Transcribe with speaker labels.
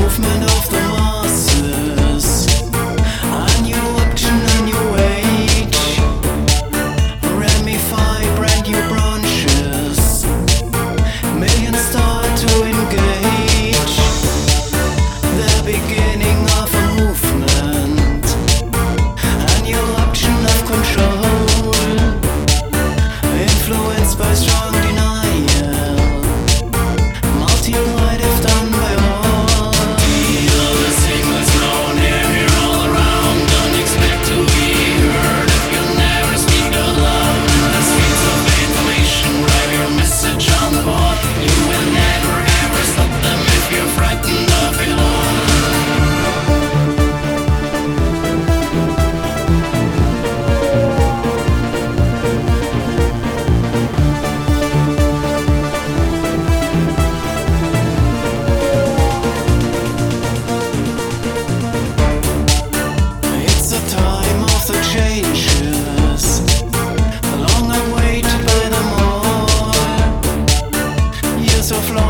Speaker 1: movement of the masses, a new option, a new age, ramify brand new branches, millions start to engage, the beginning of a movement, a new option of control, influenced by strong denial, multi-right if done by all. Feel the signals known here all around. Don't expect to be heard if you never speak out loud. The streets of information, write your message on the board. You will never ever stop them if you're frightened of it all. It's the time of the changes, long awaited by them all. Years of long